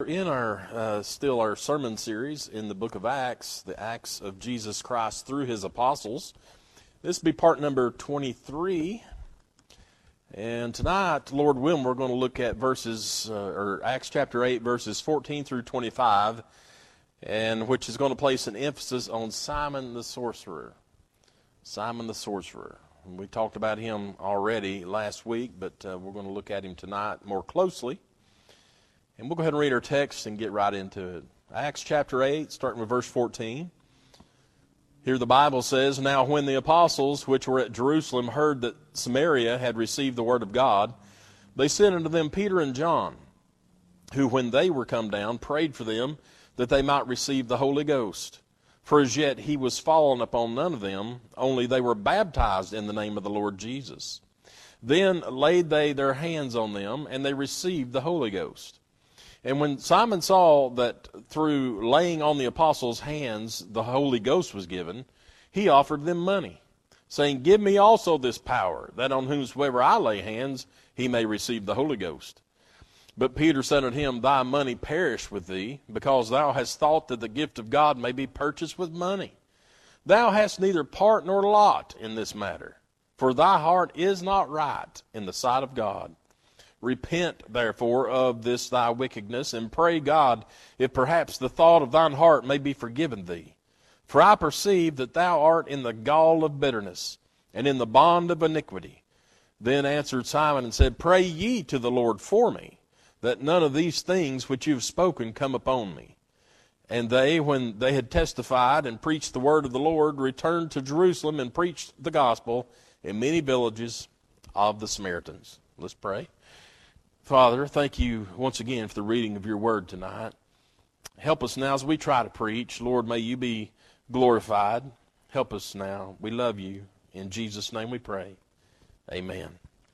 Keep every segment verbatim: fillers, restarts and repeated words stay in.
in our uh, still our sermon series in the book of Acts, the Acts of Jesus Christ through his apostles. This will be part number twenty-three. And tonight, Lord willing, we're going to look at verses, uh, or Acts chapter eight, verses fourteen through twenty-five, and which is going to place an emphasis on Simon the sorcerer. Simon the sorcerer. And we talked about him already last week, but uh, we're going to look at him tonight more closely. And we'll go ahead and read our text and get right into it. Acts chapter eight, starting with verse fourteen. Here the Bible says, "Now when the apostles which were at Jerusalem heard that Samaria had received the word of God, they sent unto them Peter and John, who when they were come down prayed for them that they might receive the Holy Ghost. For as yet he was fallen upon none of them, only they were baptized in the name of the Lord Jesus. Then laid they their hands on them, and they received the Holy Ghost. And when Simon saw that through laying on the apostles' hands the Holy Ghost was given, he offered them money, saying, Give me also this power, that on whomsoever I lay hands he may receive the Holy Ghost. But Peter said unto him, Thy money perish with thee, because thou hast thought that the gift of God may be purchased with money. Thou hast neither part nor lot in this matter, for thy heart is not right in the sight of God. Repent, therefore, of this thy wickedness, and pray God, if perhaps the thought of thine heart may be forgiven thee. For I perceive that thou art in the gall of bitterness, and in the bond of iniquity. Then answered Simon and said, Pray ye to the Lord for me, that none of these things which you have spoken come upon me. And they, when they had testified and preached the word of the Lord, returned to Jerusalem and preached the gospel in many villages of the Samaritans." Let's pray. Father, thank you once again for the reading of your word tonight. Help us now as we try to preach. Lord, may you be glorified. Help us now. We love you. In Jesus' name we pray. Amen.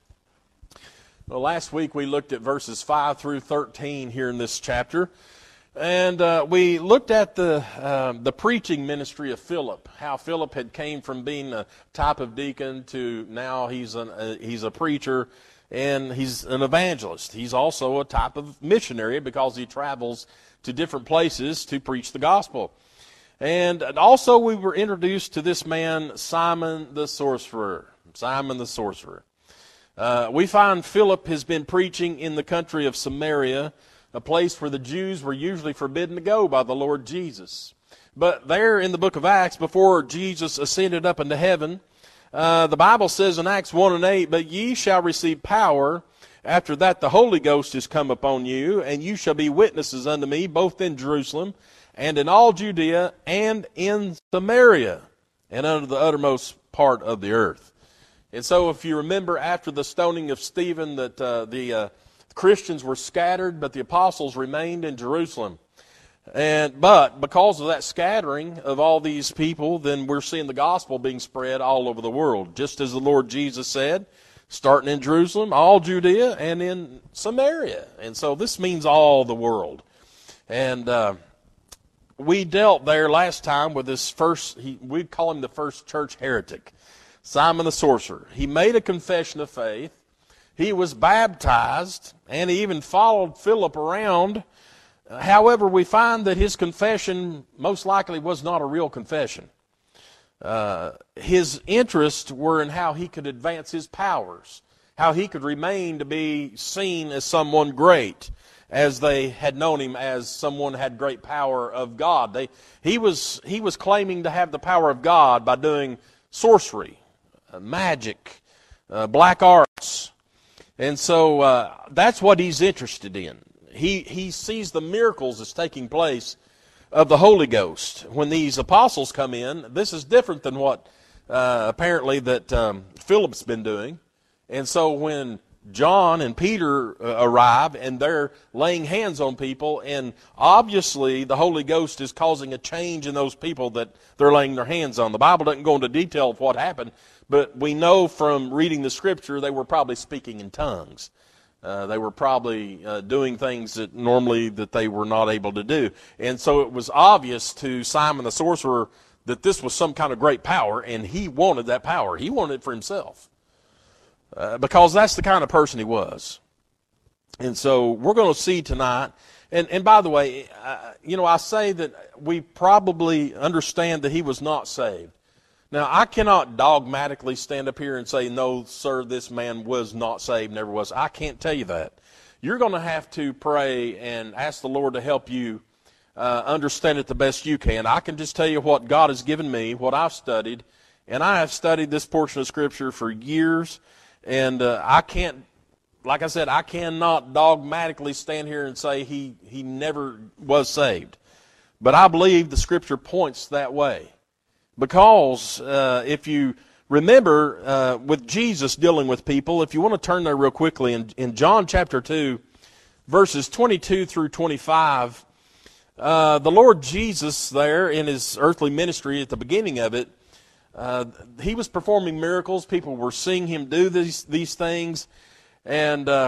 Well, last week we looked at verses five through thirteen here in this chapter. And uh, we looked at the uh, the preaching ministry of Philip, how Philip had came from being a type of deacon to now he's, an, uh, he's a preacher. And he's an evangelist. He's also a type of missionary because he travels to different places to preach the gospel. And also we were introduced to this man, Simon the sorcerer. Simon the sorcerer. Uh, we find Philip has been preaching in the country of Samaria, a place where the Jews were usually forbidden to go by the Lord Jesus. But there in the book of Acts, before Jesus ascended up into heaven, Uh, the Bible says in Acts one and eight, But ye shall receive power, after that the Holy Ghost is come upon you, and you shall be witnesses unto me, both in Jerusalem, and in all Judea, and in Samaria, and unto the uttermost part of the earth. And so if you remember after the stoning of Stephen, that uh, the uh, Christians were scattered, but the apostles remained in Jerusalem. And but because of that scattering of all these people, then we're seeing the gospel being spread all over the world. Just as the Lord Jesus said, starting in Jerusalem, all Judea, and in Samaria. And so this means all the world. And uh, we dealt there last time with this first, he, we'd call him the first church heretic, Simon the sorcerer. He made a confession of faith. He was baptized, and he even followed Philip around. However, we find that his confession most likely was not a real confession. Uh, his interests were in how he could advance his powers, how he could remain to be seen as someone great, as they had known him as someone who had great power of God. They, he was he was claiming to have the power of God by doing sorcery, uh, magic, uh, black arts, and so uh, that's what he's interested in. He he sees the miracles that's taking place of the Holy Ghost. When these apostles come in, this is different than what uh, apparently that um, Philip's been doing. And so when John and Peter uh, arrive and they're laying hands on people, and obviously the Holy Ghost is causing a change in those people that they're laying their hands on. The Bible doesn't go into detail of what happened, but we know from reading the Scripture they were probably speaking in tongues. Uh, they were probably uh, doing things that normally that they were not able to do. And so it was obvious to Simon the sorcerer that this was some kind of great power, and he wanted that power. He wanted it for himself uh, because that's the kind of person he was. And so we're going to see tonight And, and by the way, uh, you know, I say that we probably understand that he was not saved. Now, I cannot dogmatically stand up here and say, no, sir, this man was not saved, never was. I can't tell you that. You're going to have to pray and ask the Lord to help you uh, understand it the best you can. I can just tell you what God has given me, what I've studied, and I have studied this portion of Scripture for years, and uh, I can't, like I said, I cannot dogmatically stand here and say he, he never was saved. But I believe the Scripture points that way. Because uh, if you remember uh, with Jesus dealing with people, if you want to turn there real quickly, in, in John chapter two, verses twenty-two through twenty-five, uh, the Lord Jesus there in his earthly ministry at the beginning of it, uh, he was performing miracles. People were seeing him do these, these things. And uh,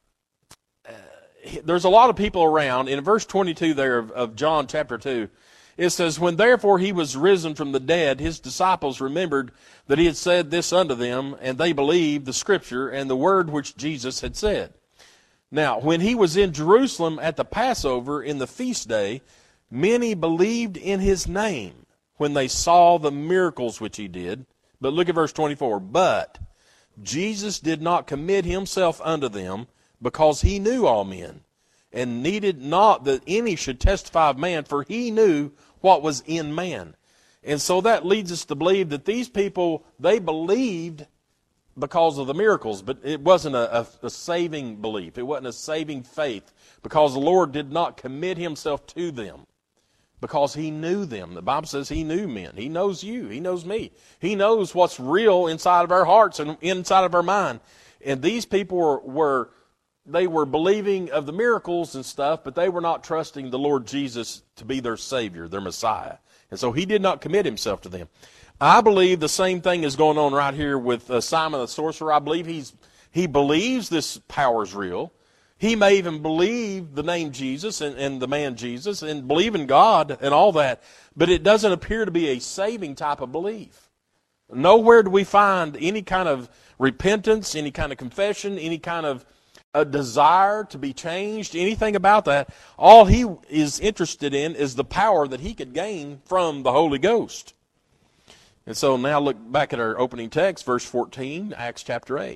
there's a lot of people around. In verse twenty-two there of, of John chapter two, it says, when therefore he was risen from the dead, his disciples remembered that he had said this unto them, and they believed the Scripture and the word which Jesus had said. Now, when he was in Jerusalem at the Passover in the feast day, many believed in his name when they saw the miracles which he did. But look at verse twenty-four. But Jesus did not commit himself unto them, because he knew all men, and needed not that any should testify of man, for he knew what was in man. And so that leads us to believe that these people, they believed because of the miracles, but it wasn't a, a, a saving belief. It wasn't a saving faith, because the Lord did not commit himself to them, because he knew them. The Bible says he knew men. He knows you. He knows me. He knows what's real inside of our hearts and inside of our mind. And these people were, were they were believing of the miracles and stuff, but they were not trusting the Lord Jesus to be their Savior, their Messiah. And so he did not commit himself to them. I believe the same thing is going on right here with uh, Simon the sorcerer. I believe he's he believes this power is real. He may even believe the name Jesus and, and the man Jesus and believe in God and all that, but it doesn't appear to be a saving type of belief. Nowhere do we find any kind of repentance, any kind of confession, any kind of a desire to be changed, anything about that. All he is interested in is the power that he could gain from the Holy Ghost. And so now look back at our opening text, verse fourteen, Acts chapter eight.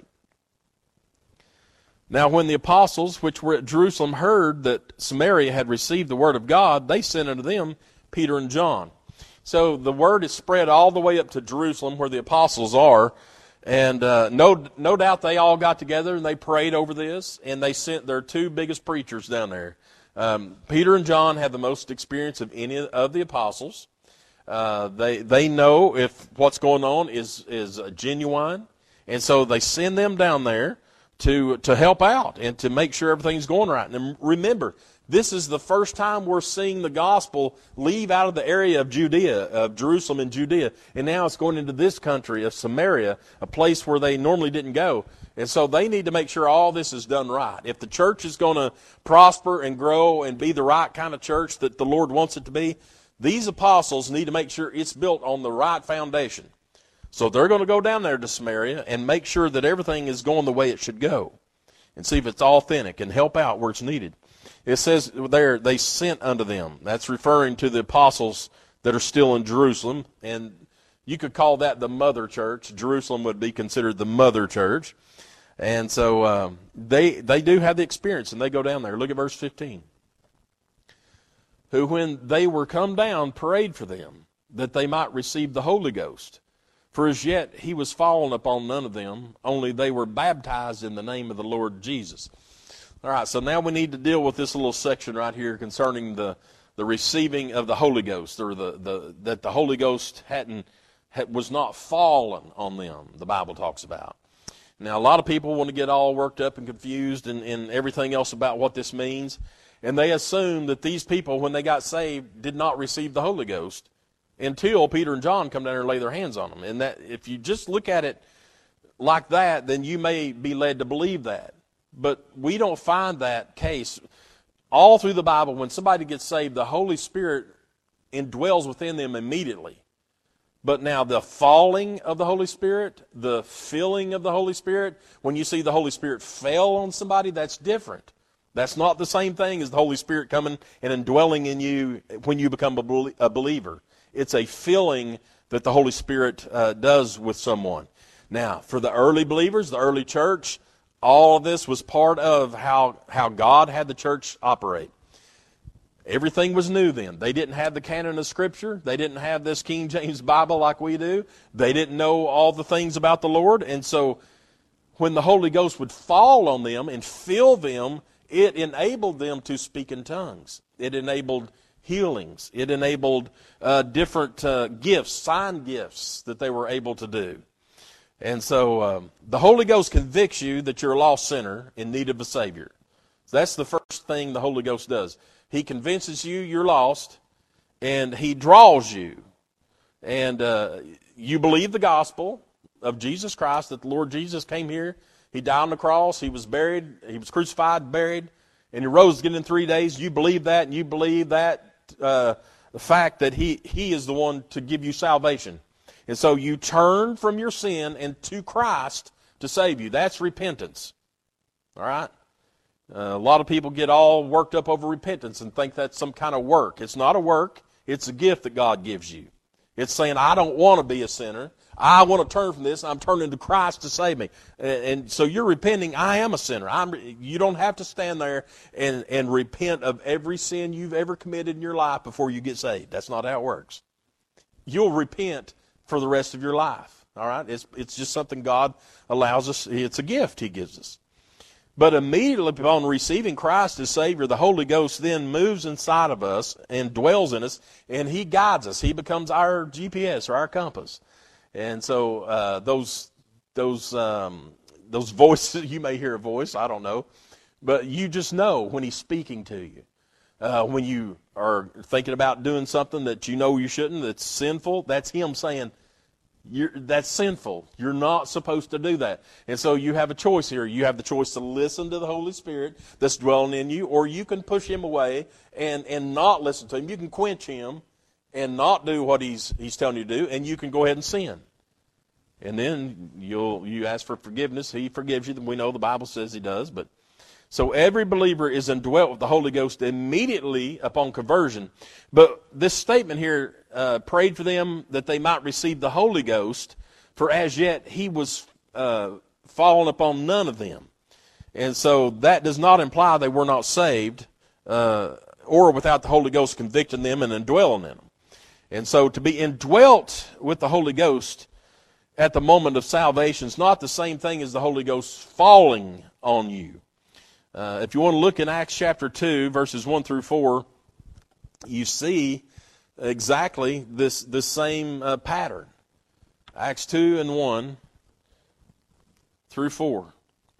Now when the apostles which were at Jerusalem heard that Samaria had received the word of God, they sent unto them Peter and John. So the word is spread all the way up to Jerusalem where the apostles are. And uh, no no doubt they all got together and they prayed over this, and they sent their two biggest preachers down there. Um, Peter and John had the most experience of any of the apostles. Uh, they they know if what's going on is is genuine, and so they send them down there to to help out and to make sure everything's going right. And remember, this is the first time we're seeing the gospel leave out of the area of Judea, of Jerusalem and Judea, and now it's going into this country of Samaria, a place where they normally didn't go. And so they need to make sure all this is done right. If the church is going to prosper and grow and be the right kind of church that the Lord wants it to be, these apostles need to make sure it's built on the right foundation. So they're going to go down there to Samaria and make sure that everything is going the way it should go, and see if it's authentic and help out where it's needed. It says there, they sent unto them. That's referring to the apostles that are still in Jerusalem. And you could call that the mother church. Jerusalem would be considered the mother church. And so um, they they do have the experience, and they go down there. Look at verse fifteen. Who, when they were come down, prayed for them, that they might receive the Holy Ghost. For as yet he was fallen upon none of them, only they were baptized in the name of the Lord Jesus. All right, so now we need to deal with this little section right here concerning the, the receiving of the Holy Ghost, or the, the that the Holy Ghost hadn't had, was not fallen on them, the Bible talks about. Now, a lot of people want to get all worked up and confused and, and everything else about what this means, and they assume that these people, when they got saved, did not receive the Holy Ghost until Peter and John come down there and lay their hands on them. And that, if you just look at it like that, then you may be led to believe that. But we don't find that case. All through the Bible, when somebody gets saved, the Holy Spirit indwells within them immediately. But now the falling of the Holy Spirit, the filling of the Holy Spirit, when you see the Holy Spirit fail on somebody, that's different. That's not the same thing as the Holy Spirit coming and indwelling in you when you become a believer. It's a filling that the Holy Spirit uh, does with someone. Now, for the early believers, the early church, all of this was part of how, how God had the church operate. Everything was new then. They didn't have the canon of Scripture. They didn't have this King James Bible like we do. They didn't know all the things about the Lord. And so when the Holy Ghost would fall on them and fill them, it enabled them to speak in tongues. It enabled healings. It enabled uh, different uh, gifts, sign gifts that they were able to do. And so um, the Holy Ghost convicts you that you're a lost sinner in need of a Savior. So that's the first thing the Holy Ghost does. He convinces you you're lost, and He draws you. And uh, you believe the gospel of Jesus Christ, that the Lord Jesus came here. He died on the cross. He was buried. He was crucified, buried, and He rose again in three days. You believe that, and you believe that uh, the fact that He He is the one to give you salvation. And so you turn from your sin and to Christ to save you. That's repentance. All right? Uh, a lot of people get all worked up over repentance and think that's some kind of work. It's not a work. It's a gift that God gives you. It's saying, I don't want to be a sinner. I want to turn from this. I'm turning to Christ to save me. And, and so you're repenting, I am a sinner. I'm, you don't have to stand there and, and repent of every sin you've ever committed in your life before you get saved. That's not how it works. You'll repent for the rest of your life. All right? It's, it's just something God allows us. It's a gift He gives us. But immediately upon receiving Christ as Savior, the Holy Ghost then moves inside of us and dwells in us, and He guides us. He becomes our G P S or our compass. And so uh, those those um, those voices, you may hear a voice, I don't know, but you just know when He's speaking to you. Uh, when you are thinking about doing something that you know you shouldn't, that's sinful, that's Him saying, You're, that's sinful. You're not supposed to do that. And so you have a choice here. You have the choice to listen to the Holy Spirit that's dwelling in you, or you can push Him away and, and not listen to Him. You can quench Him and not do what He's He's telling you to do, and you can go ahead and sin. And then you'll you ask for forgiveness. He forgives you. We know the Bible says He does. But so every believer is indwelt with the Holy Ghost immediately upon conversion. But this statement here, uh, prayed for them that they might receive the Holy Ghost, for as yet He was uh, fallen upon none of them. And so that does not imply they were not saved, uh, or without the Holy Ghost convicting them and indwelling in them. And so to be indwelt with the Holy Ghost at the moment of salvation is not the same thing as the Holy Ghost falling on you. Uh, if you want to look in Acts chapter two, verses one through four, you see exactly this, this same uh, pattern. Acts two and one through four.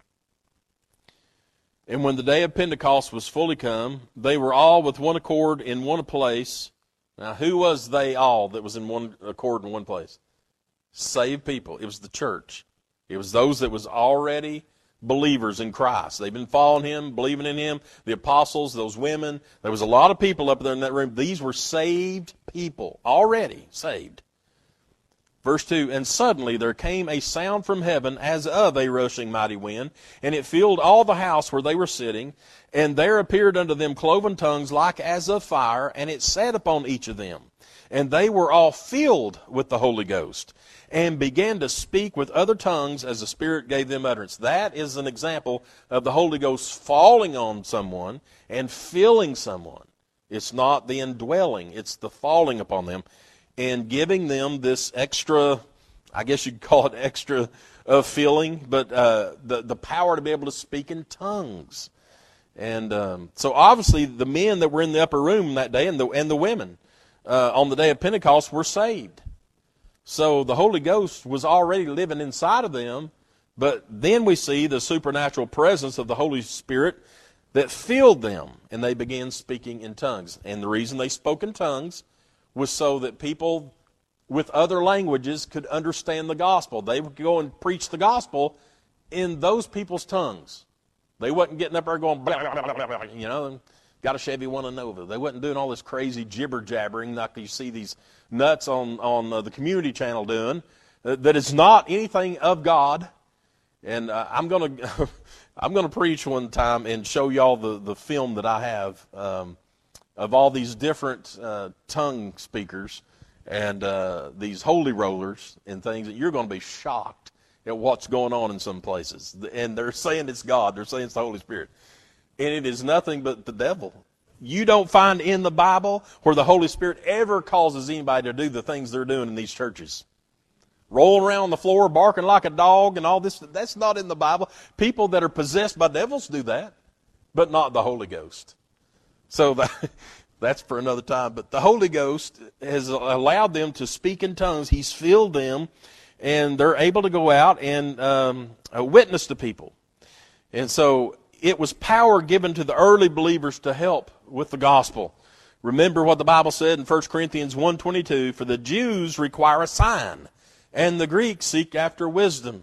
And when the day of Pentecost was fully come, they were all with one accord in one place. Now, who was they all that was in one accord in one place? Saved people. It was the church. It was those that was already believers in Christ. They've been following Him, believing in Him. The apostles, those women. There was a lot of people up there in that room. These were saved people, already saved. Verse two, and suddenly there came a sound from heaven as of a rushing mighty wind, and it filled all the house where they were sitting. And there appeared unto them cloven tongues like as of fire, and it sat upon each of them. And they were all filled with the Holy Ghost, and began to speak with other tongues as the Spirit gave them utterance. That is an example of the Holy Ghost falling on someone and filling someone. It's not the indwelling, it's the falling upon them and giving them this extra, I guess you could call it extra uh, feeling, but uh, the, the power to be able to speak in tongues. And um, so obviously the men that were in the upper room that day and the, and the women uh, on the day of Pentecost were saved. So the Holy Ghost was already living inside of them, but then we see the supernatural presence of the Holy Spirit that filled them, and they began speaking in tongues. And the reason they spoke in tongues was so that people with other languages could understand the gospel. They would go and preach the gospel in those people's tongues. They wasn't getting up there going, blah, blah, blah, blah, blah, you know, got a Chevy, one a Nova. They wasn't doing all this crazy jibber-jabbering like you see these nuts on, on uh, the community channel doing, uh, that is not anything of God, And uh, I'm going to I'm going to preach one time and show y'all the, the film that I have um, of all these different uh, tongue speakers and uh, these holy rollers and things that you're going to be shocked at what's going on in some places. And they're saying it's God. They're saying it's the Holy Spirit. And it is nothing but the devil. You don't find in the Bible where the Holy Spirit ever causes anybody to do the things they're doing in these churches. Rolling around on the floor, barking like a dog and all this. That's not in the Bible. People that are possessed by devils do that, but not the Holy Ghost. So that, that's for another time. But the Holy Ghost has allowed them to speak in tongues. He's filled them, and they're able to go out and um, witness to people. And so it was power given to the early believers to help with the gospel. Remember what the Bible said in First Corinthians one twenty-two, for the Jews require a sign, and the Greeks seek after wisdom.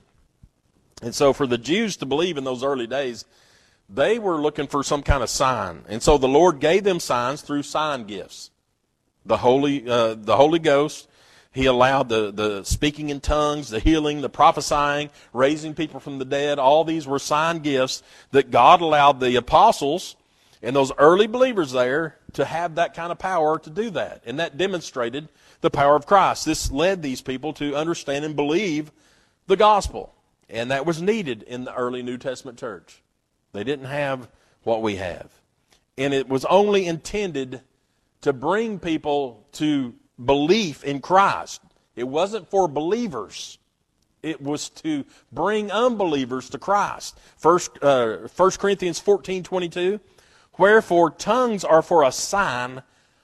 And so for the Jews to believe in those early days, they were looking for some kind of sign. And so the Lord gave them signs through sign gifts. The Holy, uh, the Holy Ghost, He allowed the, the speaking in tongues, the healing, the prophesying, raising people from the dead. All these were sign gifts that God allowed the apostles and those early believers there to have that kind of power to do that. And that demonstrated the power of Christ. This led these people to understand and believe the gospel. And that was needed in the early New Testament church. They didn't have what we have. And it was only intended to bring people to belief in Christ. It wasn't for believers. It was to bring unbelievers to Christ. First, uh, First Corinthians fourteen twenty-two, wherefore tongues are for a sign,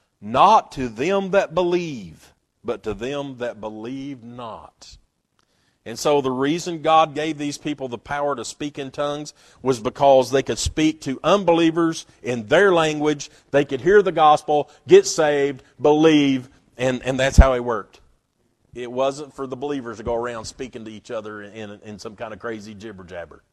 not to them that believe, but to them that believe not. And so the reason God gave these people the power to speak in tongues was because they could speak to unbelievers in their language. They could hear the gospel, get saved, believe, and, and that's how it worked. It wasn't for the believers to go around speaking to each other in, in, in some kind of crazy jibber-jabber.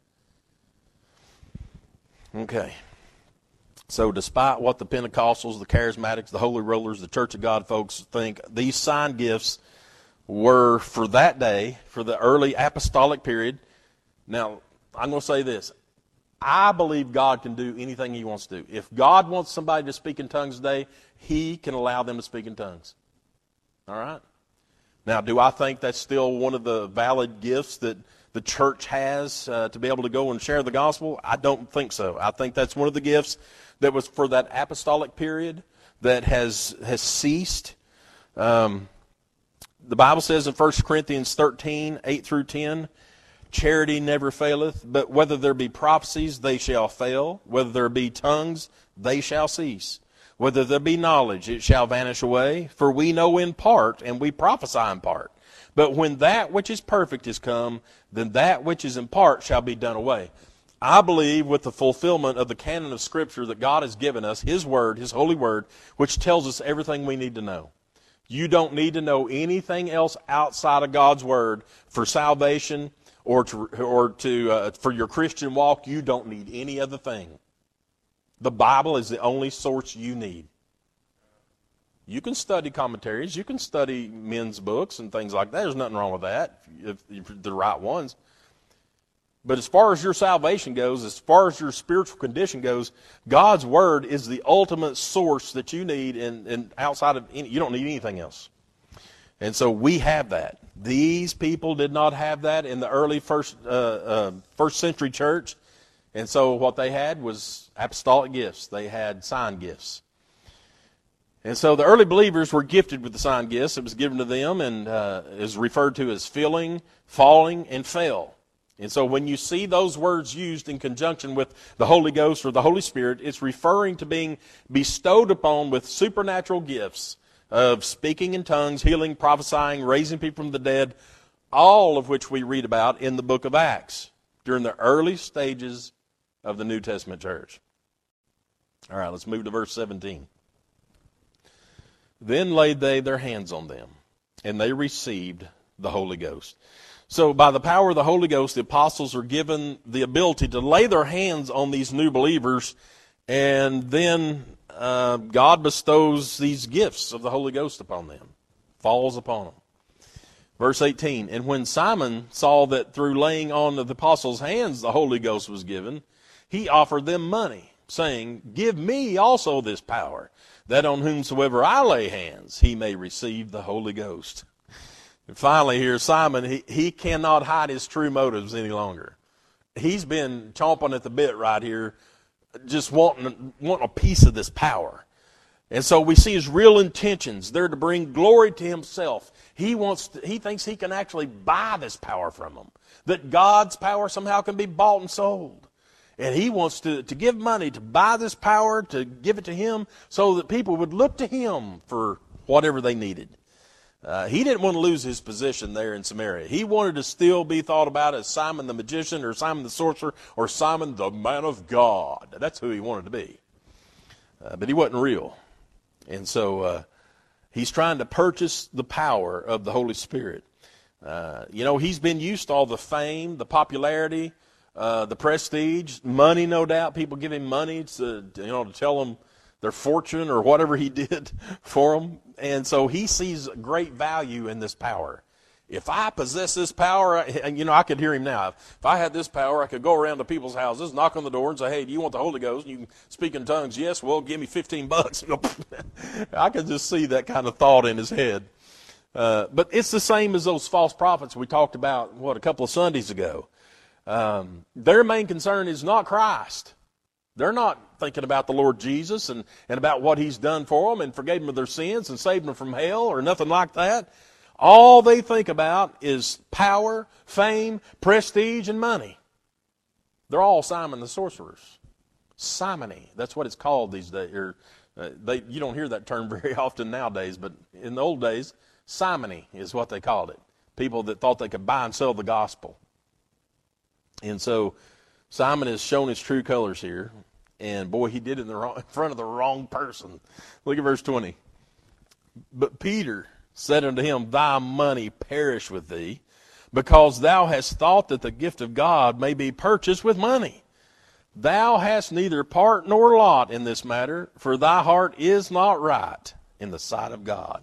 Okay. So despite what the Pentecostals, the Charismatics, the Holy Rollers, the Church of God folks think, these sign gifts were for that day, for the early apostolic period. Now, I'm going to say this. I believe God can do anything He wants to do. If God wants somebody to speak in tongues today, He can allow them to speak in tongues. All right? Now, do I think that's still one of the valid gifts that the church has uh, to be able to go and share the gospel? I don't think so. I think that's one of the gifts that was for that apostolic period that has has ceased. Um, the Bible says in First Corinthians thirteen, eight through ten, charity never faileth, but whether there be prophecies, they shall fail. Whether there be tongues, they shall cease. Whether there be knowledge, it shall vanish away. For we know in part, and we prophesy in part. But when that which is perfect is come, then that which is in part shall be done away. I believe with the fulfillment of the canon of Scripture that God has given us, His Word, His Holy Word, which tells us everything we need to know. You don't need to know anything else outside of God's Word for salvation or to, or to uh, for your Christian walk. You don't need any other thing. The Bible is the only source you need. You can study commentaries. You can study men's books and things like that. There's nothing wrong with that if, if they're the right ones. But as far as your salvation goes, as far as your spiritual condition goes, God's Word is the ultimate source that you need, and, and outside of any, you don't need anything else. And so we have that. These people did not have that in the early first uh, uh, first century church. And so what they had was apostolic gifts. They had sign gifts. And so the early believers were gifted with the sign gifts. It was given to them and uh, is referred to as filling, falling, and fell. And so when you see those words used in conjunction with the Holy Ghost or the Holy Spirit, it's referring to being bestowed upon with supernatural gifts of speaking in tongues, healing, prophesying, raising people from the dead, all of which we read about in the book of Acts during the early stages of the New Testament church. All right, let's move to verse seventeen. Then laid they their hands on them, and they received the Holy Ghost. So by the power of the Holy Ghost, the apostles are given the ability to lay their hands on these new believers, and then uh, God bestows these gifts of the Holy Ghost upon them, falls upon them. Verse eighteen, and when Simon saw that through laying on of the apostles' hands the Holy Ghost was given, he offered them money, saying, give me also this power, that on whomsoever I lay hands, he may receive the Holy Ghost. And finally here, Simon, he, he cannot hide his true motives any longer. He's been chomping at the bit right here, just wanting, wanting a piece of this power. And so we see his real intentions. They're to bring glory to himself. He wants to, he thinks he can actually buy this power from them. That God's power somehow can be bought and sold. And he wants to, to give money to buy this power, to give it to him, so that people would look to him for whatever they needed. Uh, he didn't want to lose his position there in Samaria. He wanted to still be thought about as Simon the magician, or Simon the sorcerer, or Simon the man of God. That's who he wanted to be. Uh, but he wasn't real. And so uh, he's trying to purchase the power of the Holy Spirit. Uh, you know, he's been used to all the fame, the popularity, uh, the prestige, money, no doubt. People give him money to, you know, to tell them their fortune or whatever he did for them. And so he sees great value in this power. If I possess this power, and you know, I could hear him now. If I had this power, I could go around to people's houses, knock on the door and say, hey, do you want the Holy Ghost? And you can speak in tongues. Yes, well, give me fifteen bucks. I could just see that kind of thought in his head. Uh, but it's the same as those false prophets we talked about, what, a couple of Sundays ago. Um, their main concern is not Christ. They're not thinking about the Lord Jesus and, and about what he's done for them and forgave them of their sins and saved them from hell or nothing like that. All they think about is power, fame, prestige, and money. They're all Simon the sorcerers. Simony, that's what it's called these days. Or, uh, they, you don't hear that term very often nowadays, but in the old days, simony is what they called it. People that thought they could buy and sell the gospel. And so Simon has shown his true colors here. And boy, he did it in, the wrong, in front of the wrong person. Look at verse twenty. But Peter said unto him, thy money perish with thee, because thou hast thought that the gift of God may be purchased with money. Thou hast neither part nor lot in this matter, for thy heart is not right in the sight of God.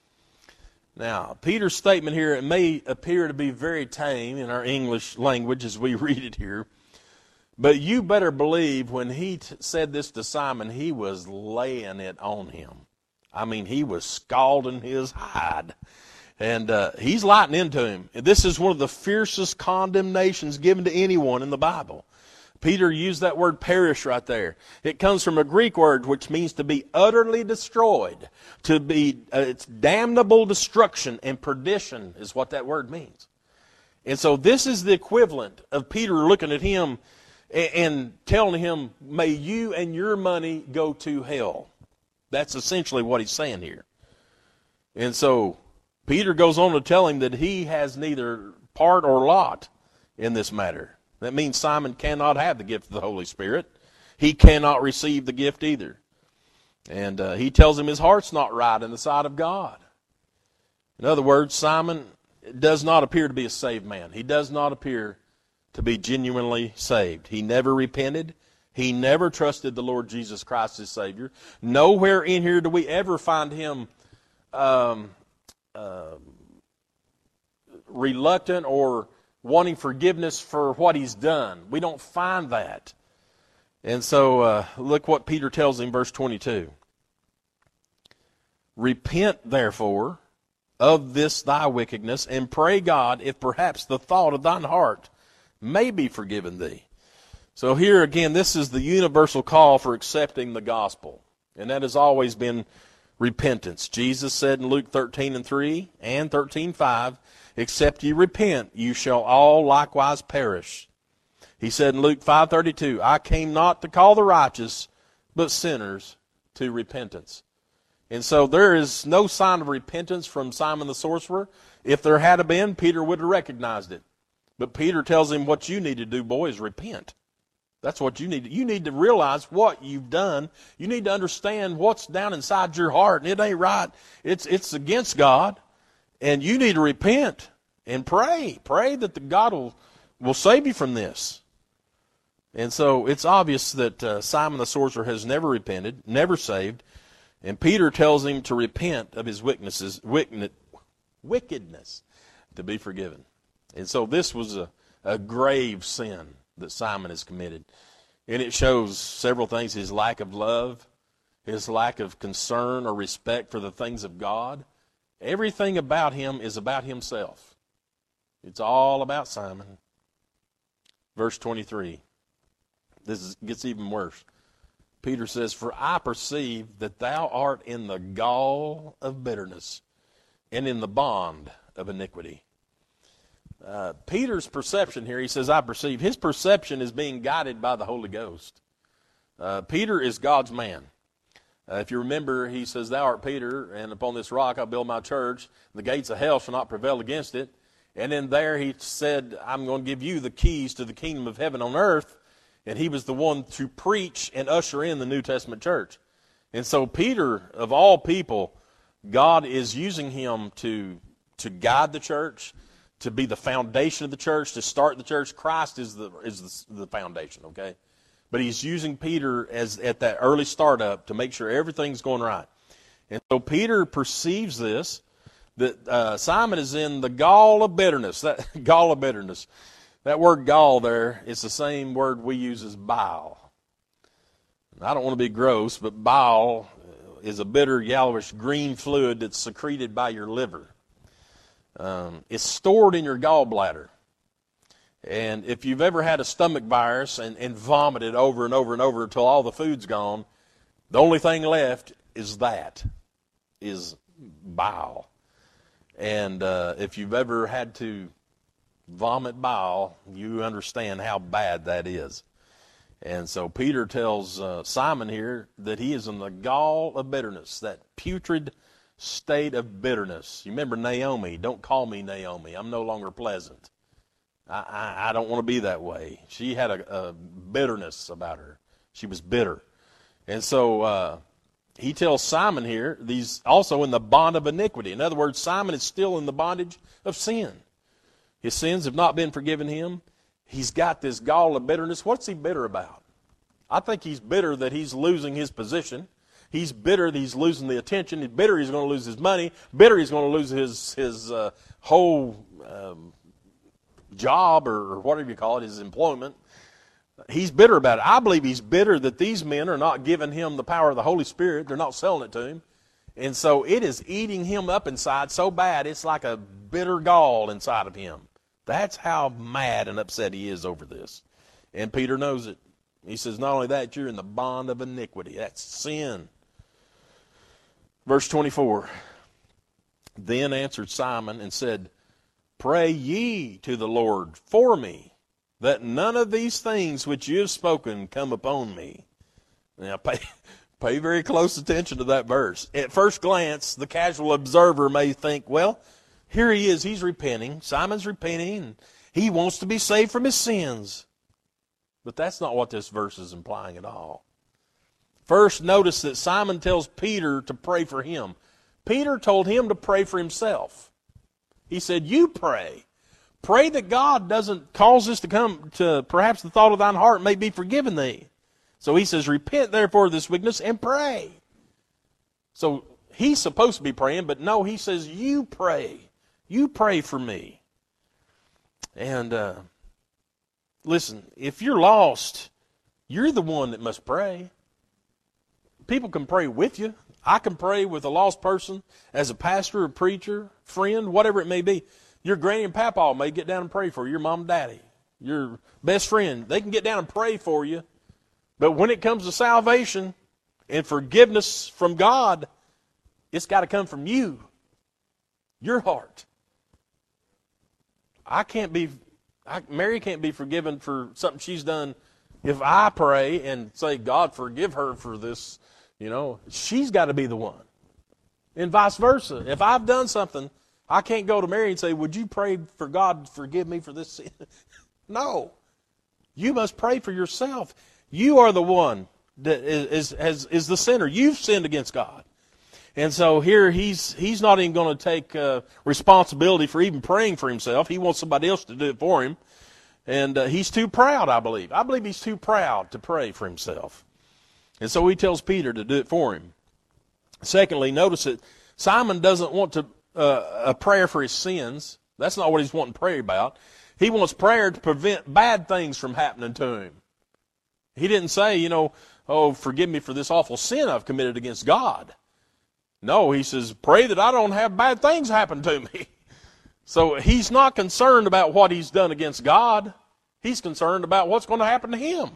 Now, Peter's statement here, it may appear to be very tame in our English language as we read it here, but you better believe when he t- said this to Simon, he was laying it on him. I mean, he was scalding his hide. And uh, he's lighting into him. This is one of the fiercest condemnations given to anyone in the Bible. Peter used that word perish right there. It comes from a Greek word which means to be utterly destroyed. To be, uh, it's damnable destruction and perdition is what that word means. And so this is the equivalent of Peter looking at him and, and telling him, may you and your money go to hell. That's essentially what he's saying here. And so Peter goes on to tell him that he has neither part or lot in this matter. That means Simon cannot have the gift of the Holy Spirit. He cannot receive the gift either. And uh, he tells him his heart's not right in the sight of God. In other words, Simon does not appear to be a saved man. He does not appear to be genuinely saved. He never repented. He never trusted the Lord Jesus Christ as Savior. Nowhere in here do we ever find him um, uh, reluctant or wanting forgiveness for what he's done. We don't find that. And so uh, look what Peter tells him, verse twenty-two. Repent, therefore, of this thy wickedness, and pray God if perhaps the thought of thine heart may be forgiven thee. So here again, this is the universal call for accepting the gospel. And that has always been repentance. Jesus said in Luke thirteen and three and thirteen five, except ye repent, you shall all likewise perish. He said in Luke five thirty-two, I came not to call the righteous, but sinners to repentance. And so there is no sign of repentance from Simon the sorcerer. If there had been, Peter would have recognized it. But Peter tells him what you need to do, boy, is repent. That's what you need. You need to realize what you've done. You need to understand what's down inside your heart. And it ain't right. It's it's against God. And you need to repent and pray. Pray that the God will, will save you from this. And so it's obvious that uh, Simon the sorcerer has never repented, never saved. And Peter tells him to repent of his wickednesses, wickedness. to be forgiven. And so this was a, a grave sin that Simon has committed. And it shows several things: his lack of love, his lack of concern or respect for the things of God. Everything about him is about himself. It's all about Simon. Verse twenty-three. This is, gets even worse. Peter says, "For I perceive that thou art in the gall of bitterness and in the bond of iniquity." Uh, Peter's perception here, he says, "I perceive." His perception is being guided by the Holy Ghost. Uh, Peter is God's man. Uh, if you remember, he says, "Thou art Peter, and upon this rock I'll build my church. The gates of hell shall not prevail against it." And then there he said, "I'm going to give you the keys to the kingdom of heaven on earth." And he was the one to preach and usher in the New Testament church. And so Peter, of all people, God is using him to, to guide the church, to be the foundation of the church, to start the church. Christ is the is the, the foundation, okay? But he's using Peter as at that early startup to make sure everything's going right. And so Peter perceives this, that uh, Simon is in the gall of bitterness. That gall of bitterness. That word gall there, it's the same word we use as bile. I don't want to be gross, but bile is a bitter, yellowish green fluid that's secreted by your liver. Um, it's stored in your gallbladder. And if you've ever had a stomach virus and, and vomited over and over and over until all the food's gone, the only thing left is that, is bile. And uh, if you've ever had to vomit bile, you understand how bad that is. And so Peter tells uh, Simon here that he is in the gall of bitterness, that putrid state of bitterness. You remember Naomi, "Don't call me Naomi, I'm no longer pleasant." I, I, I don't want to be that way. She had a, a bitterness about her. She was bitter. And so uh, he tells Simon here, he's also in the bond of iniquity. In other words, Simon is still in the bondage of sin. His sins have not been forgiven him. He's got this gall of bitterness. What's he bitter about? I think he's bitter that he's losing his position. He's bitter that he's losing the attention. He's bitter he's going to lose his money. Bitter he's going to lose his his uh, whole um, job, or, or whatever you call it, his employment. He's bitter about it. I believe he's bitter that these men are not giving him the power of the Holy Spirit. They're not selling it to him. And so it is eating him up inside so bad, it's like a bitter gall inside of him. That's how mad and upset he is over this. And Peter knows it. He says, not only that, you're in the bond of iniquity. That's sin. Verse twenty-four. Then answered Simon and said, "Pray ye to the Lord for me, that none of these things which you have spoken come upon me." Now pay, pay very close attention to that verse. At first glance, the casual observer may think, well, here he is, he's repenting. Simon's repenting, and he wants to be saved from his sins. But that's not what this verse is implying at all. First, notice that Simon tells Peter to pray for him. Peter told him to pray for himself. He said, you pray. Pray that God doesn't cause this to come to, perhaps the thought of thine heart may be forgiven thee. So he says, repent therefore of this wickedness and pray. So he's supposed to be praying, but no, he says, you pray. You pray for me. And uh, listen, if you're lost, you're the one that must pray. People can pray with you. I can pray with a lost person as a pastor, a preacher, friend, whatever it may be. Your granny and papa may get down and pray for you, your mom and daddy, your best friend. They can get down and pray for you. But when it comes to salvation and forgiveness from God, it's got to come from you, your heart. I can't be, I, Mary can't be forgiven for something she's done if I pray and say, God, forgive her for this. You know, she's got to be the one. And vice versa. If I've done something, I can't go to Mary and say, would you pray for God to forgive me for this sin? No. You must pray for yourself. You are the one that is, is, is the sinner. You've sinned against God. And so here he's he's not even going to take uh, responsibility for even praying for himself. He wants somebody else to do it for him. And uh, he's too proud, I believe. I believe he's too proud to pray for himself. And so he tells Peter to do it for him. Secondly, notice that Simon doesn't want to uh, a prayer for his sins. That's not what he's wanting prayer about. He wants prayer to prevent bad things from happening to him. He didn't say, you know, oh, forgive me for this awful sin I've committed against God. No, he says, pray that I don't have bad things happen to me. So he's not concerned about what he's done against God. He's concerned about what's going to happen to him.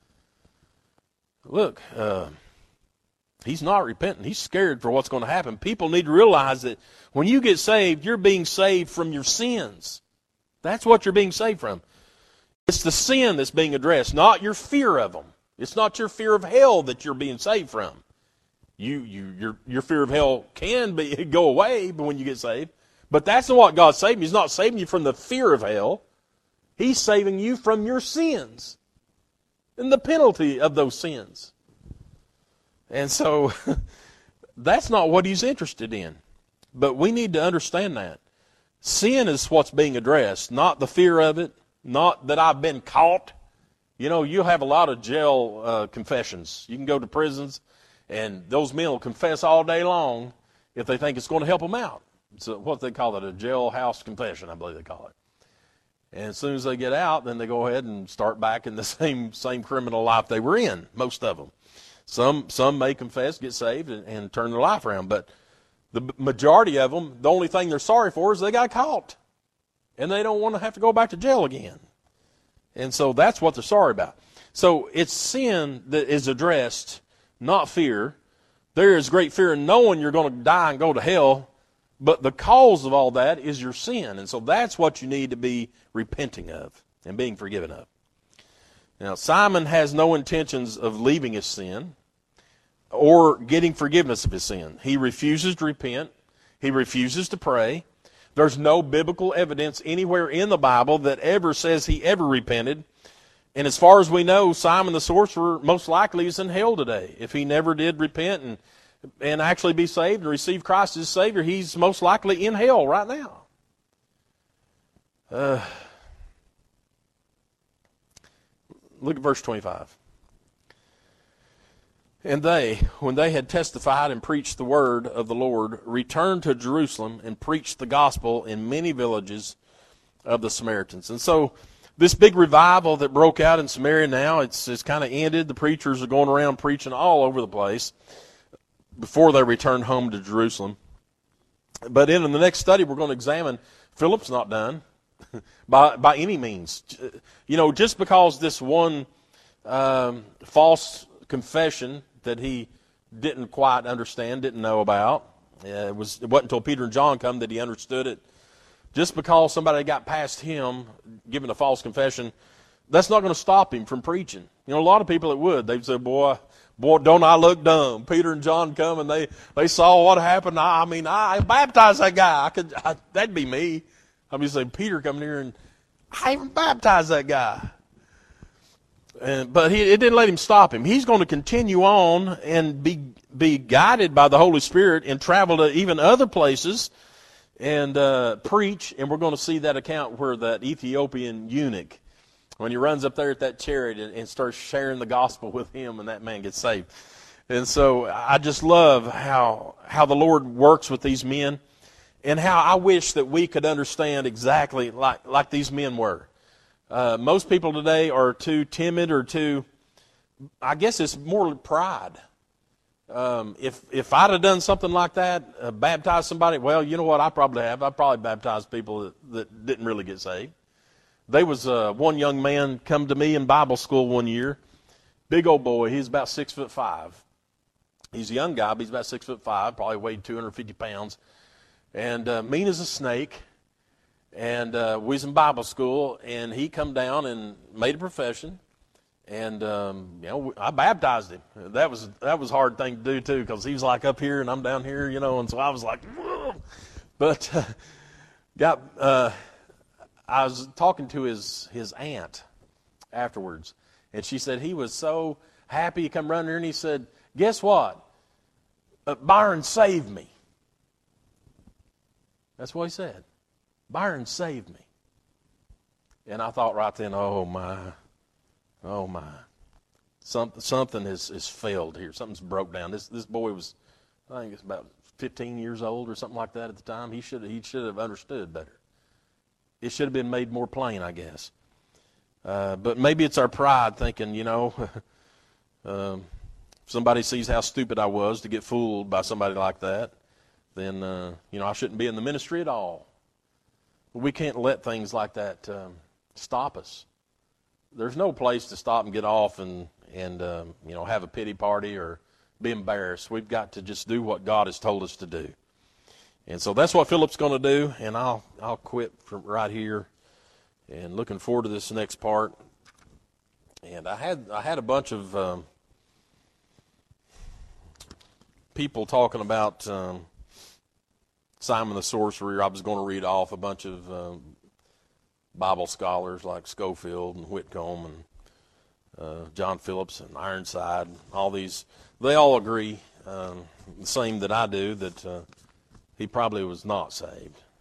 Look, uh, he's not repentant. He's scared for what's going to happen. People need to realize that when you get saved, you're being saved from your sins. That's what you're being saved from. It's the sin that's being addressed, not your fear of them. It's not your fear of hell that you're being saved from. You, you, your, your fear of hell can be go away when you get saved, but that's not what God's saving you. He's not saving you from the fear of hell. He's saving you from your sins and the penalty of those sins. And so that's not what he's interested in. But we need to understand that. Sin is what's being addressed, not the fear of it, not that I've been caught. You know, you'll have a lot of jail uh, confessions. You can go to prisons, and those men will confess all day long if they think it's going to help them out. It's a, what they call it, a jailhouse confession, I believe they call it. And as soon as they get out, then they go ahead and start back in the same same criminal life they were in, most of them. Some some may confess, get saved, and, and turn their life around. But the majority of them, the only thing they're sorry for is they got caught. And they don't want to have to go back to jail again. And so that's what they're sorry about. So it's sin that is addressed, not fear. There is great fear in knowing you're going to die and go to hell, but the cause of all that is your sin. And so that's what you need to be repenting of and being forgiven of. Now, Simon has no intentions of leaving his sin or getting forgiveness of his sin. He refuses to repent. He refuses to pray. There's no biblical evidence anywhere in the Bible that ever says he ever repented. And as far as we know, Simon the sorcerer most likely is in hell today. If he never did repent and, and actually be saved and receive Christ as Savior, he's most likely in hell right now. Uh, look at verse twenty-five. And they, when they had testified and preached the word of the Lord, returned to Jerusalem and preached the gospel in many villages of the Samaritans. And so this big revival that broke out in Samaria now, it's, it's kind of ended. The preachers are going around preaching all over the place before they returned home to Jerusalem. But in the next study, we're going to examine, Philip's not done by, by any means. You know, just because this one um, false confession that he didn't quite understand, didn't know about. Uh, it, was, it wasn't until Peter and John come that he understood it. Just because somebody got past him giving a false confession, that's not going to stop him from preaching. You know, a lot of people it would. They'd say, boy, boy, don't I look dumb. Peter and John come and they, they saw what happened. I, I mean, I baptized that guy. I could, I, that'd be me. I mean, say, Peter coming here and I even baptized that guy. And, but he, it didn't let him stop him. He's going to continue on and be be guided by the Holy Spirit and travel to even other places and uh, preach. And we're going to see that account where that Ethiopian eunuch, when he runs up there at that chariot and, and starts sharing the gospel with him, and that man gets saved. And so I just love how how the Lord works with these men, and how I wish that we could understand exactly like like these men were. Uh, most people today are too timid or too, I guess it's more pride. Um, if if I'd have done something like that, uh, baptized somebody, well, you know what, I probably have. I probably baptized people that, that didn't really get saved. There was uh, one young man come to me in Bible school one year, big old boy. He's about six foot five. He's a young guy, but he's about six foot five, probably weighed two hundred fifty pounds, and uh, mean as a snake. And uh, we was in Bible school, and he come down and made a profession, and um, you know, I baptized him. That was that was a hard thing to do too, because he was like up here and I'm down here, you know, and so I was like, whoa. But uh, got uh, I was talking to his his aunt afterwards, and she said he was so happy to come running here, and he said, "Guess what? Uh, Byron saved me." That's what he said. Byron saved me. And I thought right then, oh my, oh my. Something something has, has failed here. Something's broke down. This this boy was, I think it's about fifteen years old or something like that at the time. He should he should have understood better. it should have been made more plain, I guess. Uh, but maybe it's our pride thinking, you know, um, if somebody sees how stupid I was to get fooled by somebody like that, then, uh, you know, I shouldn't be in the ministry at all. We can't let things like that um, stop us. There's no place to stop and get off and, and um, you know, have a pity party or be embarrassed. We've got to just do what God has told us to do. And so that's what Philip's going to do, and I'll I'll quit from right here. And looking forward to this next part. And I had I had a bunch of um, people talking about um, Simon the Sorcerer. I was going to read off a bunch of um, Bible scholars like Schofield and Whitcomb and uh, John Phillips and Ironside. All these, they all agree um, the same that I do, that uh, he probably was not saved.